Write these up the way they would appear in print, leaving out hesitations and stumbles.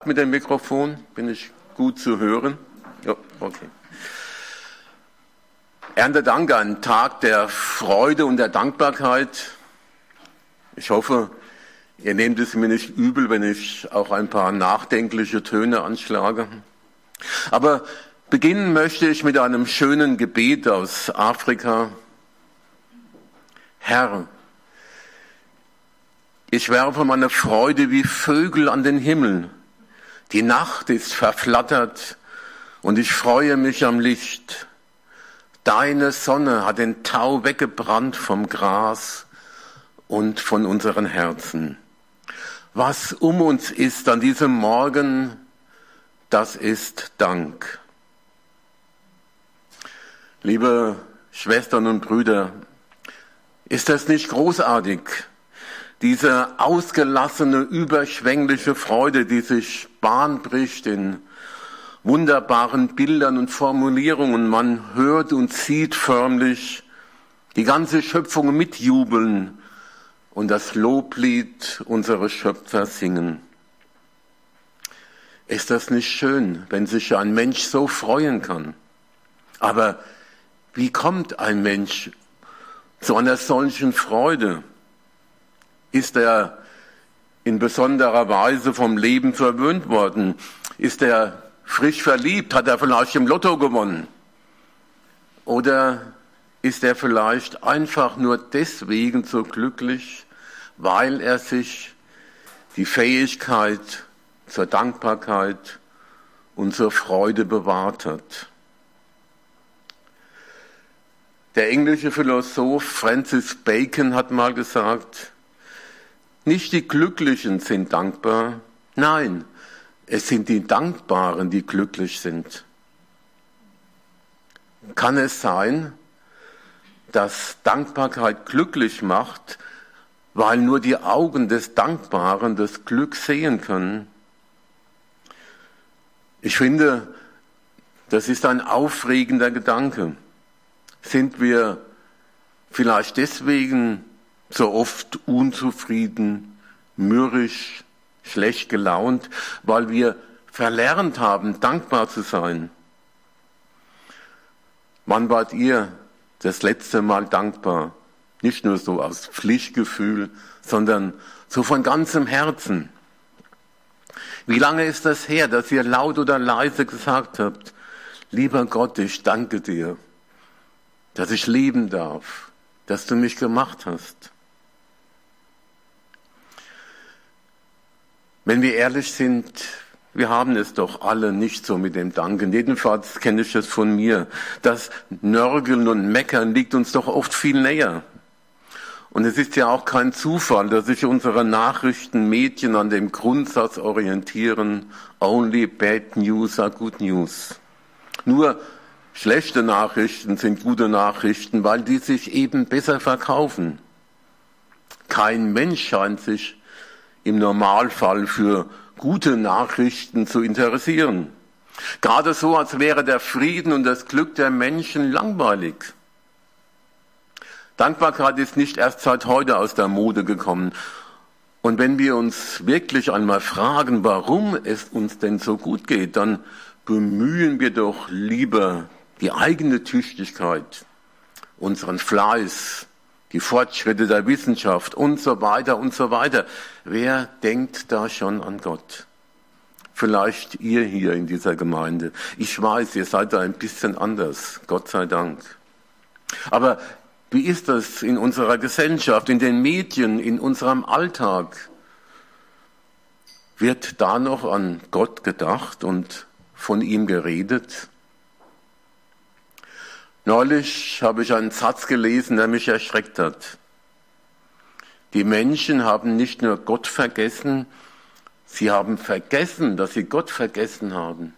Mit dem Mikrofon bin ich gut zu hören. Ja, okay. Erntedank, ein Tag der Freude und der Dankbarkeit. Ich hoffe, ihr nehmt es mir nicht übel, wenn ich auch ein paar nachdenkliche Töne anschlage. Aber beginnen möchte ich mit einem schönen Gebet aus Afrika. Herr, ich werfe meine Freude wie Vögel an den Himmel. Die Nacht ist verflattert und ich freue mich am Licht. Deine Sonne hat den Tau weggebrannt vom Gras und von unseren Herzen. Was um uns ist an diesem Morgen, das ist Dank. Liebe Schwestern und Brüder, ist das nicht großartig? Diese ausgelassene, überschwängliche Freude, die sich Bahn bricht in wunderbaren Bildern und Formulierungen. Man hört und sieht förmlich die ganze Schöpfung mitjubeln und das Loblied unseres Schöpfers singen. Ist das nicht schön, wenn sich ein Mensch so freuen kann? Aber wie kommt ein Mensch zu einer solchen Freude? Ist er in besonderer Weise vom Leben verwöhnt worden? Ist er frisch verliebt? Hat er vielleicht im Lotto gewonnen? Oder ist er vielleicht einfach nur deswegen so glücklich, weil er sich die Fähigkeit zur Dankbarkeit und zur Freude bewahrt hat? Der englische Philosoph Francis Bacon hat mal gesagt, nicht die Glücklichen sind dankbar, nein, es sind die Dankbaren, die glücklich sind. Kann es sein, dass Dankbarkeit glücklich macht, weil nur die Augen des Dankbaren das Glück sehen können? Ich finde, das ist ein aufregender Gedanke. Sind wir vielleicht deswegen so oft unzufrieden, mürrisch, schlecht gelaunt, weil wir verlernt haben, dankbar zu sein? Wann wart ihr das letzte Mal dankbar? Nicht nur so aus Pflichtgefühl, sondern so von ganzem Herzen. Wie lange ist das her, dass ihr laut oder leise gesagt habt, lieber Gott, ich danke dir, dass ich leben darf, dass du mich gemacht hast? Wenn wir ehrlich sind, wir haben es doch alle nicht so mit dem Danken. Jedenfalls kenne ich es von mir. Das Nörgeln und Meckern liegt uns doch oft viel näher. Und es ist ja auch kein Zufall, dass sich unsere Nachrichtenmedien an dem Grundsatz orientieren, only bad news are good news. Nur schlechte Nachrichten sind gute Nachrichten, weil die sich eben besser verkaufen. Kein Mensch scheint sich im Normalfall für gute Nachrichten zu interessieren. Gerade so, als wäre der Frieden und das Glück der Menschen langweilig. Dankbarkeit ist nicht erst seit heute aus der Mode gekommen. Und wenn wir uns wirklich einmal fragen, warum es uns denn so gut geht, dann bemühen wir doch lieber die eigene Tüchtigkeit, unseren Fleiß, die Fortschritte der Wissenschaft und so weiter und so weiter. Wer denkt da schon an Gott? Vielleicht ihr hier in dieser Gemeinde. Ich weiß, ihr seid da ein bisschen anders, Gott sei Dank. Aber wie ist das in unserer Gesellschaft, in den Medien, in unserem Alltag? Wird da noch an Gott gedacht und von ihm geredet? Neulich habe ich einen Satz gelesen, der mich erschreckt hat. Die Menschen haben nicht nur Gott vergessen, sie haben vergessen, dass sie Gott vergessen haben.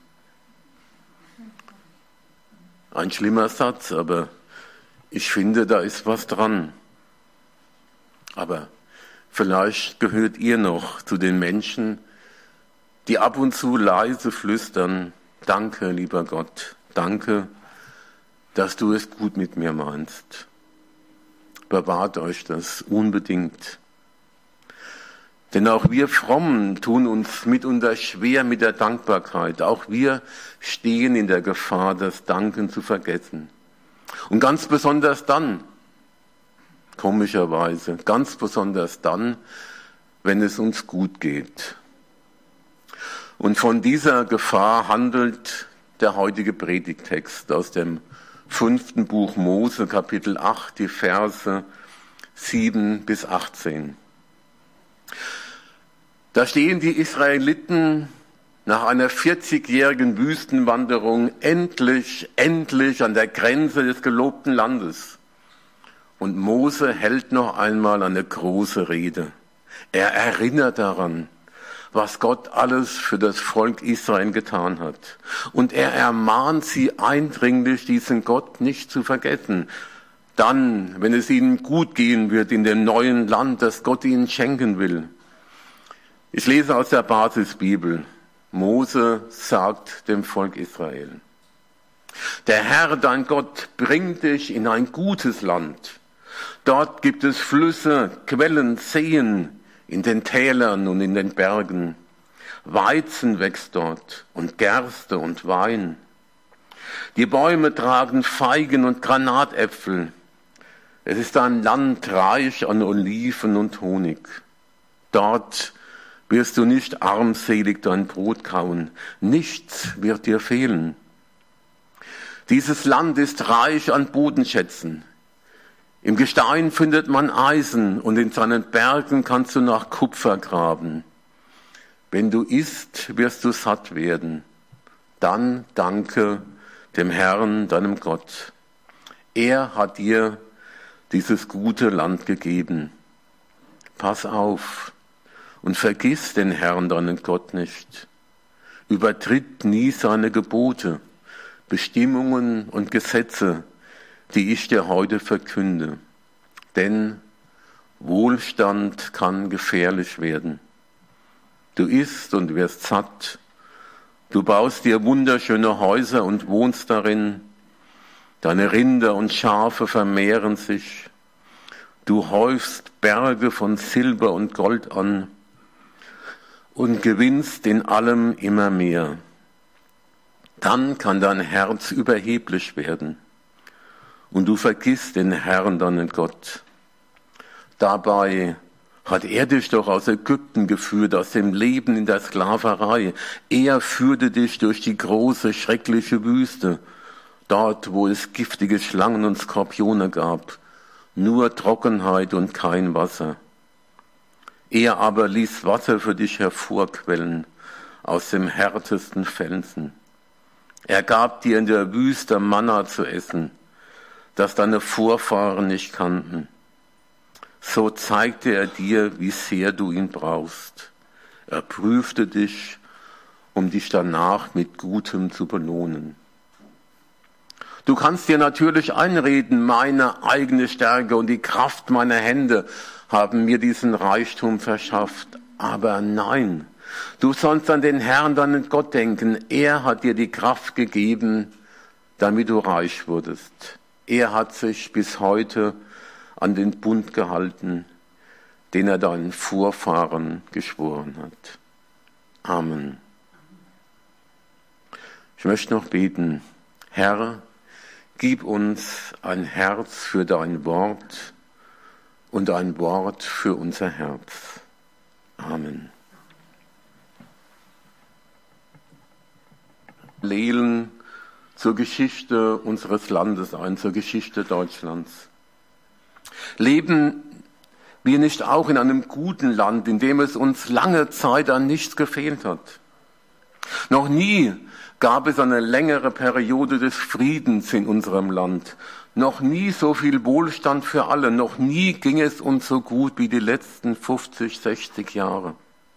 Ein schlimmer Satz, aber ich finde, da ist was dran. Aber vielleicht gehört ihr noch zu den Menschen, die ab und zu leise flüstern, danke, lieber Gott, danke, dass du es gut mit mir meinst. Bewahrt euch das unbedingt. Denn auch wir Frommen tun uns mitunter schwer mit der Dankbarkeit. Auch wir stehen in der Gefahr, das Danken zu vergessen. Und ganz besonders dann, komischerweise, ganz besonders dann, wenn es uns gut geht. Und von dieser Gefahr handelt der heutige Predigttext aus dem 5. Buch Mose, Kapitel 8, die Verse 7 bis 18. Da stehen die Israeliten nach einer 40-jährigen Wüstenwanderung endlich an der Grenze des gelobten Landes. Und Mose hält noch einmal eine große Rede. Er erinnert daran, was Gott alles für das Volk Israel getan hat. Und er ermahnt sie eindringlich, diesen Gott nicht zu vergessen. Dann, wenn es ihnen gut gehen wird in dem neuen Land, das Gott ihnen schenken will. Ich lese aus der Basisbibel. Mose sagt dem Volk Israel: Der Herr, dein Gott, bringt dich in ein gutes Land. Dort gibt es Flüsse, Quellen, Seen in den Tälern und in den Bergen. Weizen wächst dort und Gerste und Wein. Die Bäume tragen Feigen und Granatäpfel. Es ist ein Land reich an Oliven und Honig. Dort wirst du nicht armselig dein Brot kauen. Nichts wird dir fehlen. Dieses Land ist reich an Bodenschätzen. Im Gestein findet man Eisen und in seinen Bergen kannst du nach Kupfer graben. Wenn du isst, wirst du satt werden. Dann danke dem Herrn, deinem Gott. Er hat dir dieses gute Land gegeben. Pass auf und vergiss den Herrn, deinen Gott nicht. Übertritt nie seine Gebote, Bestimmungen und Gesetze, die ich dir heute verkünde. Denn Wohlstand kann gefährlich werden. Du isst und wirst satt. Du baust dir wunderschöne Häuser und wohnst darin. Deine Rinder und Schafe vermehren sich. Du häufst Berge von Silber und Gold an und gewinnst in allem immer mehr. Dann kann dein Herz überheblich werden und du vergisst den Herrn, deinen Gott. Dabei hat er dich doch aus Ägypten geführt, aus dem Leben in der Sklaverei. Er führte dich durch die große, schreckliche Wüste, dort, wo es giftige Schlangen und Skorpione gab, nur Trockenheit und kein Wasser. Er aber ließ Wasser für dich hervorquellen aus dem härtesten Felsen. Er gab dir in der Wüste Manna zu essen, das deine Vorfahren nicht kannten. So zeigte er dir, wie sehr du ihn brauchst. Er prüfte dich, um dich danach mit Gutem zu belohnen. Du kannst dir natürlich einreden, meine eigene Stärke und die Kraft meiner Hände haben mir diesen Reichtum verschafft. Aber nein, du sollst an den Herrn, deinen Gott denken. Er hat dir die Kraft gegeben, damit du reich wurdest. Er hat sich bis heute an den Bund gehalten, den er deinen Vorfahren geschworen hat. Amen. Ich möchte noch beten. Herr, gib uns ein Herz für dein Wort und ein Wort für unser Herz. Amen. Parallelen zur Geschichte unseres Landes ein, zur Geschichte Deutschlands. Leben wir nicht auch in einem guten Land, in dem es uns lange Zeit an nichts gefehlt hat? Noch nie gab es eine längere Periode des Friedens in unserem Land. Noch nie so viel Wohlstand für alle. Noch nie ging es uns so gut wie die letzten 50, 60 Jahre.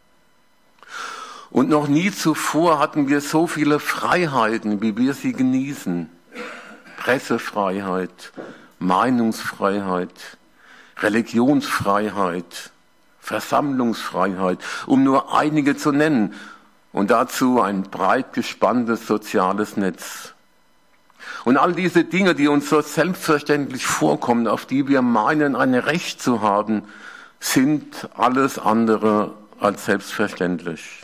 Und noch nie zuvor hatten wir so viele Freiheiten, wie wir sie genießen. Pressefreiheit, Meinungsfreiheit, Religionsfreiheit, Versammlungsfreiheit, um nur einige zu nennen. Und dazu ein breit gespanntes soziales Netz. Und all diese Dinge, die uns so selbstverständlich vorkommen, auf die wir meinen, ein Recht zu haben, sind alles andere als selbstverständlich.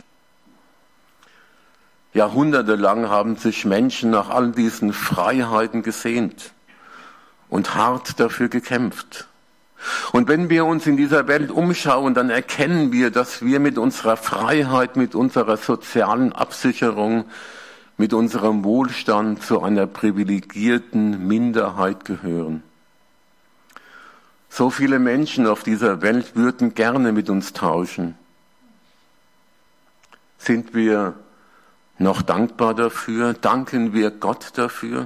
Jahrhundertelang haben sich Menschen nach all diesen Freiheiten gesehnt und hart dafür gekämpft. Und wenn wir uns in dieser Welt umschauen, dann erkennen wir, dass wir mit unserer Freiheit, mit unserer sozialen Absicherung, mit unserem Wohlstand zu einer privilegierten Minderheit gehören. So viele Menschen auf dieser Welt würden gerne mit uns tauschen. Sind wir noch dankbar dafür? Danken wir Gott dafür?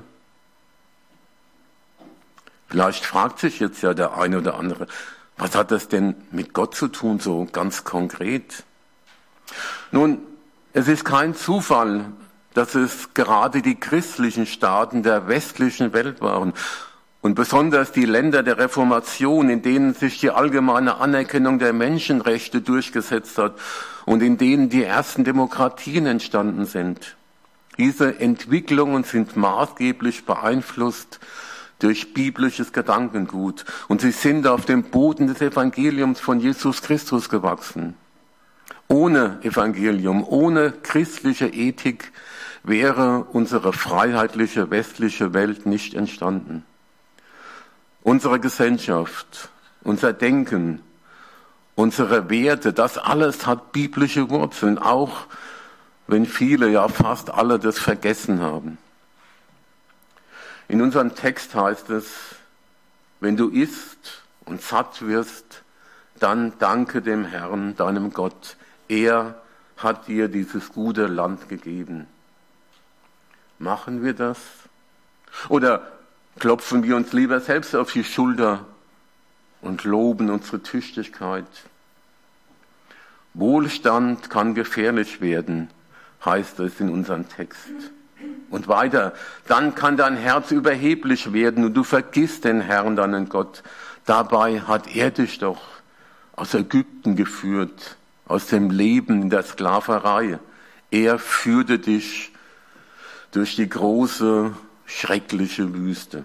Vielleicht fragt sich jetzt ja der eine oder andere, was hat das denn mit Gott zu tun, so ganz konkret? Nun, es ist kein Zufall, dass es gerade die christlichen Staaten der westlichen Welt waren und besonders die Länder der Reformation, in denen sich die allgemeine Anerkennung der Menschenrechte durchgesetzt hat und in denen die ersten Demokratien entstanden sind. Diese Entwicklungen sind maßgeblich beeinflusst durch biblisches Gedankengut und sie sind auf dem Boden des Evangeliums von Jesus Christus gewachsen. Ohne Evangelium, ohne christliche Ethik wäre unsere freiheitliche westliche Welt nicht entstanden. Unsere Gesellschaft, unser Denken, unsere Werte, das alles hat biblische Wurzeln, auch wenn viele, ja fast alle, das vergessen haben. In unserem Text heißt es, wenn du isst und satt wirst, dann danke dem Herrn, deinem Gott. Er hat dir dieses gute Land gegeben. Machen wir das? Oder klopfen wir uns lieber selbst auf die Schulter und loben unsere Tüchtigkeit? Wohlstand kann gefährlich werden, heißt es in unserem Text. Und weiter, dann kann dein Herz überheblich werden und du vergisst den Herrn, deinen Gott. Dabei hat er dich doch aus Ägypten geführt, aus dem Leben in der Sklaverei. Er führte dich durch die große, schreckliche Wüste.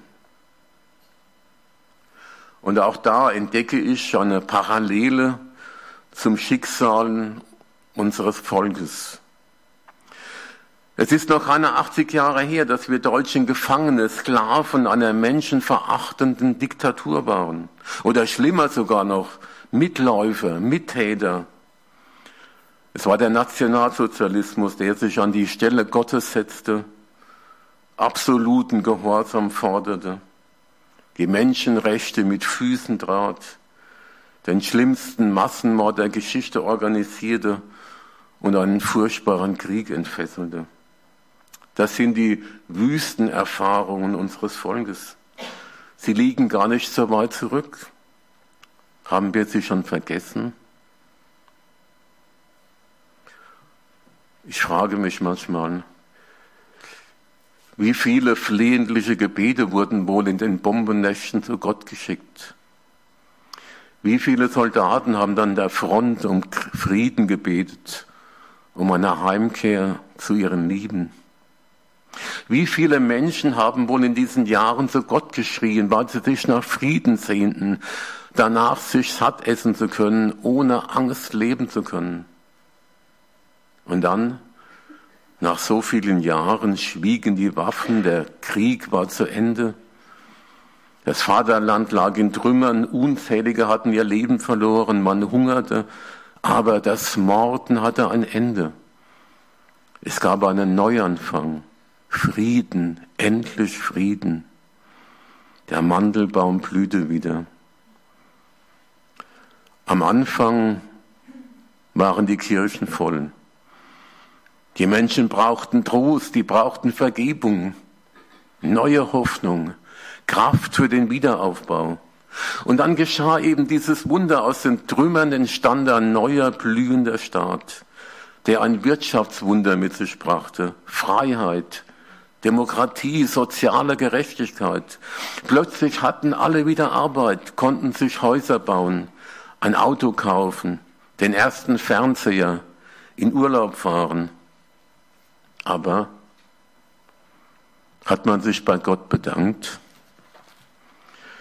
Und auch da entdecke ich eine Parallele zum Schicksal unseres Volkes. Es ist noch keine 80 Jahre her, dass wir Deutschen Gefangene, Sklaven einer menschenverachtenden Diktatur waren. Oder schlimmer sogar noch, Mitläufer, Mittäter. Es war der Nationalsozialismus, der sich an die Stelle Gottes setzte, absoluten Gehorsam forderte, die Menschenrechte mit Füßen trat, den schlimmsten Massenmord der Geschichte organisierte und einen furchtbaren Krieg entfesselte. Das sind die Wüstenerfahrungen unseres Volkes. Sie liegen gar nicht so weit zurück. Haben wir sie schon vergessen? Ich frage mich manchmal, wie viele flehentliche Gebete wurden wohl in den Bombennächten zu Gott geschickt? Wie viele Soldaten haben an der Front um Frieden gebetet, um eine Heimkehr zu ihren Lieben? Wie viele Menschen haben wohl in diesen Jahren zu Gott geschrien, weil sie sich nach Frieden sehnten, danach sich satt essen zu können, ohne Angst leben zu können? Und dann, nach so vielen Jahren, schwiegen die Waffen, der Krieg war zu Ende, das Vaterland lag in Trümmern, Unzählige hatten ihr Leben verloren, man hungerte, aber das Morden hatte ein Ende. Es gab einen Neuanfang, Frieden, endlich Frieden. Der Mandelbaum blühte wieder. Am Anfang waren die Kirchen voll. Die Menschen brauchten Trost, die brauchten Vergebung, neue Hoffnung, Kraft für den Wiederaufbau. Und dann geschah eben dieses Wunder, aus den Trümmern entstand ein neuer, blühender Staat, der ein Wirtschaftswunder mit sich brachte, Freiheit, Demokratie, soziale Gerechtigkeit. Plötzlich hatten alle wieder Arbeit, konnten sich Häuser bauen, ein Auto kaufen, den ersten Fernseher, in Urlaub fahren. Aber hat man sich bei Gott bedankt?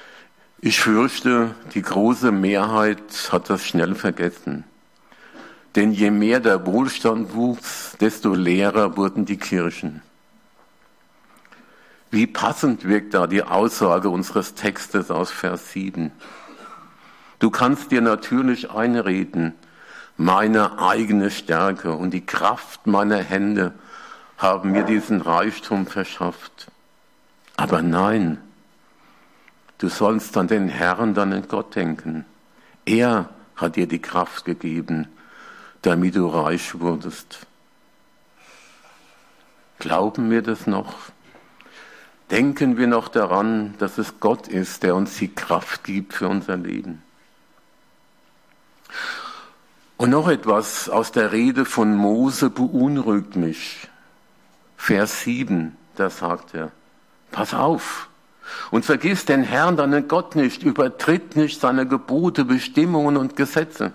Ich fürchte, die große Mehrheit hat das schnell vergessen. Denn je mehr der Wohlstand wuchs, desto leerer wurden die Kirchen. Wie passend wirkt da die Aussage unseres Textes aus Vers 7. Du kannst dir natürlich einreden, meine eigene Stärke und die Kraft meiner Hände haben mir diesen Reichtum verschafft. Aber nein, du sollst an den Herrn, deinen Gott denken. Er hat dir die Kraft gegeben, damit du reich wurdest. Glauben wir das noch? Denken wir noch daran, dass es Gott ist, der uns die Kraft gibt für unser Leben? Und noch etwas aus der Rede von Mose beunruhigt mich. Vers 7, da sagt er, pass auf und vergiss den Herrn, deinen Gott nicht, übertritt nicht seine Gebote, Bestimmungen und Gesetze.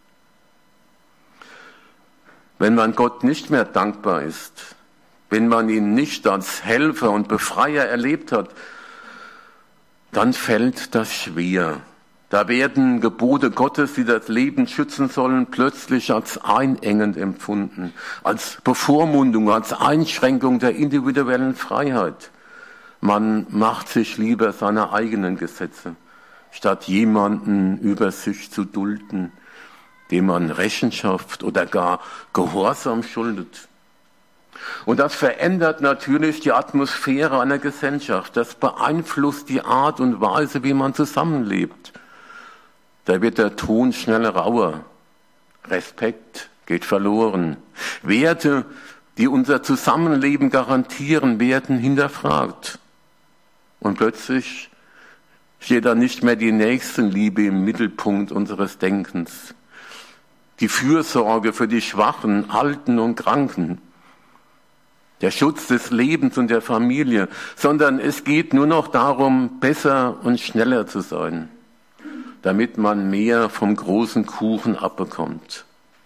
Wenn man Gott nicht mehr dankbar ist, wenn man ihn nicht als Helfer und Befreier erlebt hat, dann fällt das schwer. Da werden Gebote Gottes, die das Leben schützen sollen, plötzlich als einengend empfunden, als Bevormundung, als Einschränkung der individuellen Freiheit. Man macht sich lieber seine eigenen Gesetze, statt jemanden über sich zu dulden, dem man Rechenschaft oder gar Gehorsam schuldet. Und das verändert natürlich die Atmosphäre einer Gesellschaft. Das beeinflusst die Art und Weise, wie man zusammenlebt. Da wird der Ton schnell rauer. Respekt geht verloren. Werte, die unser Zusammenleben garantieren, werden hinterfragt. Und plötzlich steht da nicht mehr die Nächstenliebe im Mittelpunkt unseres Denkens. Die Fürsorge für die Schwachen, Alten und Kranken. Der Schutz des Lebens und der Familie. Sondern es geht nur noch darum, besser und schneller zu sein, damit man mehr vom großen Kuchen abbekommt.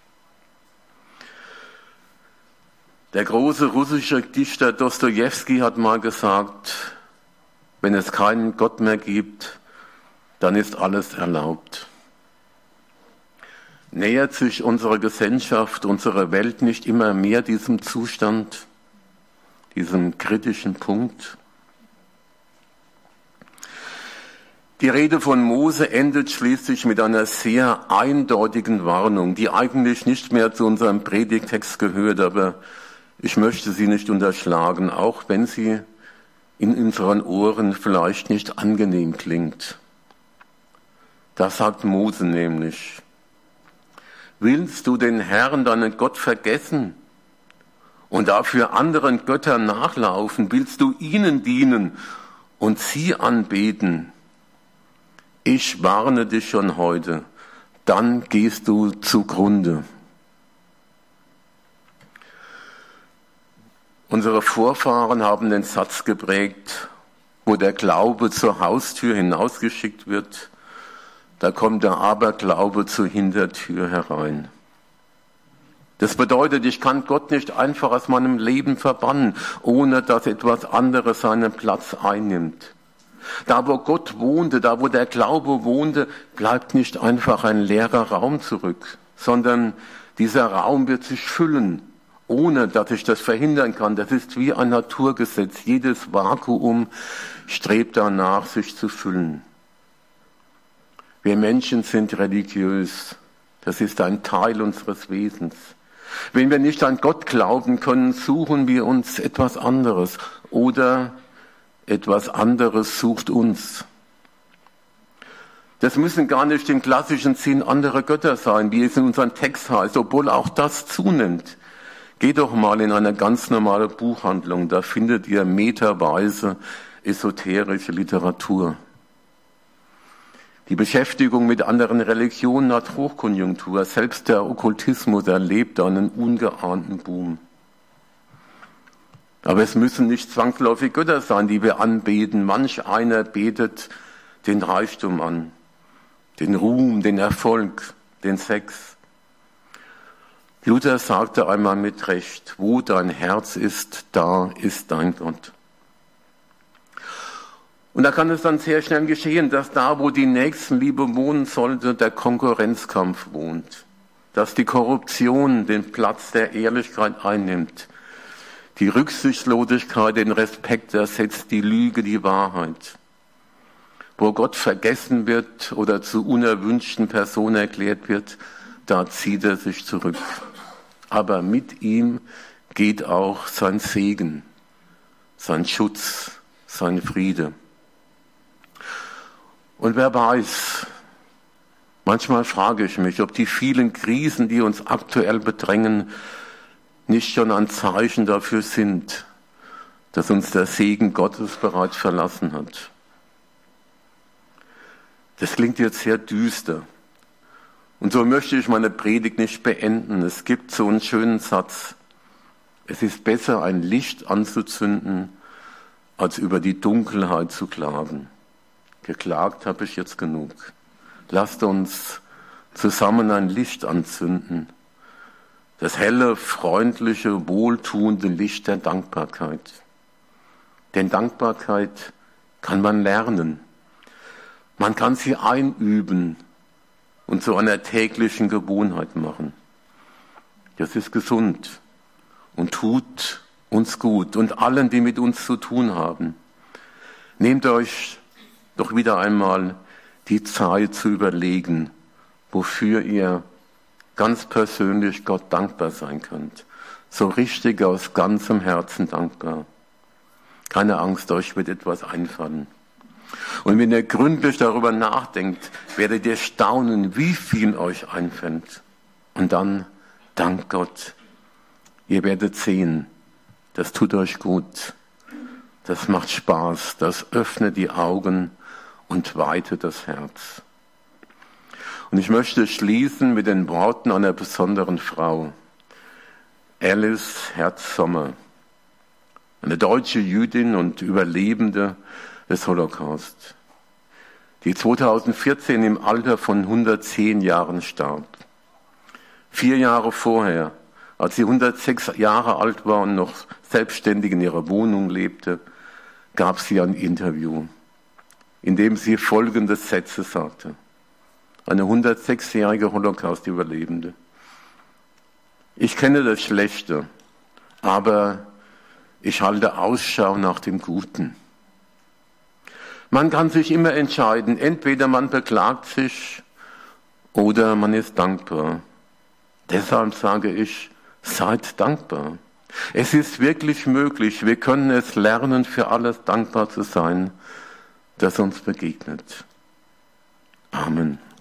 Der große russische Dichter Dostojewski hat mal gesagt, wenn es keinen Gott mehr gibt, dann ist alles erlaubt. Nähert sich unsere Gesellschaft, unsere Welt nicht immer mehr diesem Zustand, diesem kritischen Punkt? Die Rede von Mose endet schließlich mit einer sehr eindeutigen Warnung, die eigentlich nicht mehr zu unserem Predigtext gehört, aber ich möchte sie nicht unterschlagen, auch wenn sie in unseren Ohren vielleicht nicht angenehm klingt. Da sagt Mose nämlich, willst du den Herrn, deinen Gott, vergessen und dafür anderen Göttern nachlaufen? Willst du ihnen dienen und sie anbeten? Ich warne dich schon heute, dann gehst du zugrunde. Unsere Vorfahren haben den Satz geprägt, wo der Glaube zur Haustür hinausgeschickt wird, da kommt der Aberglaube zur Hintertür herein. Das bedeutet, ich kann Gott nicht einfach aus meinem Leben verbannen, ohne dass etwas anderes seinen Platz einnimmt. Da, wo Gott wohnte, da, wo der Glaube wohnte, bleibt nicht einfach ein leerer Raum zurück, sondern dieser Raum wird sich füllen, ohne dass ich das verhindern kann. Das ist wie ein Naturgesetz. Jedes Vakuum strebt danach, sich zu füllen. Wir Menschen sind religiös. Das ist ein Teil unseres Wesens. Wenn wir nicht an Gott glauben können, suchen wir uns etwas anderes oder etwas anderes sucht uns. Das müssen gar nicht im klassischen Sinn andere Götter sein, wie es in unserem Text heißt, obwohl auch das zunimmt. Geht doch mal in eine ganz normale Buchhandlung, da findet ihr meterweise esoterische Literatur. Die Beschäftigung mit anderen Religionen hat Hochkonjunktur. Selbst der Okkultismus erlebt einen ungeahnten Boom. Aber es müssen nicht zwangsläufig Götter sein, die wir anbeten. Manch einer betet den Reichtum an, den Ruhm, den Erfolg, den Sex. Luther sagte einmal mit Recht, wo dein Herz ist, da ist dein Gott. Und da kann es dann sehr schnell geschehen, dass da, wo die Nächstenliebe wohnen sollte, der Konkurrenzkampf wohnt. dass die Korruption den Platz der Ehrlichkeit einnimmt, die Rücksichtslosigkeit den Respekt ersetzt, die Lüge die Wahrheit. Wo Gott vergessen wird oder zu unerwünschten Personen erklärt wird, da zieht er sich zurück. Aber mit ihm geht auch sein Segen, sein Schutz, sein Friede. Und wer weiß, manchmal frage ich mich, ob die vielen Krisen, die uns aktuell bedrängen, nicht schon ein Zeichen dafür sind, dass uns der Segen Gottes bereits verlassen hat. Das klingt jetzt sehr düster. Und so möchte ich meine Predigt nicht beenden. Es gibt so einen schönen Satz. Es ist besser, ein Licht anzuzünden, als über die Dunkelheit zu klagen. Geklagt habe ich jetzt genug. Lasst uns zusammen ein Licht anzünden. Das helle, freundliche, wohltuende Licht der Dankbarkeit. Denn Dankbarkeit kann man lernen. Man kann sie einüben und zu einer täglichen Gewohnheit machen. Das ist gesund und tut uns gut und allen, die mit uns zu tun haben. Nehmt euch doch wieder einmal die Zeit zu überlegen, wofür ihr ganz persönlich Gott dankbar sein könnt. So richtig aus ganzem Herzen dankbar. Keine Angst, euch wird etwas einfallen. Und wenn ihr gründlich darüber nachdenkt, werdet ihr staunen, wie viel euch einfällt. Und dann, dank Gott, ihr werdet sehen, das tut euch gut, das macht Spaß, das öffnet die Augen und weitet das Herz. Und ich möchte schließen mit den Worten einer besonderen Frau, Alice Herz-Sommer, eine deutsche Jüdin und Überlebende des Holocaust, die 2014 im Alter von 110 Jahren starb. 4 Jahre vorher, als sie 106 Jahre alt war und noch selbstständig in ihrer Wohnung lebte, gab sie ein Interview, in dem sie folgende Sätze sagte. Eine 106-jährige Holocaust-Überlebende. Ich kenne das Schlechte, aber ich halte Ausschau nach dem Guten. Man kann sich immer entscheiden, entweder man beklagt sich oder man ist dankbar. Deshalb sage ich, seid dankbar. Es ist wirklich möglich, wir können es lernen, für alles dankbar zu sein, das uns begegnet. Amen.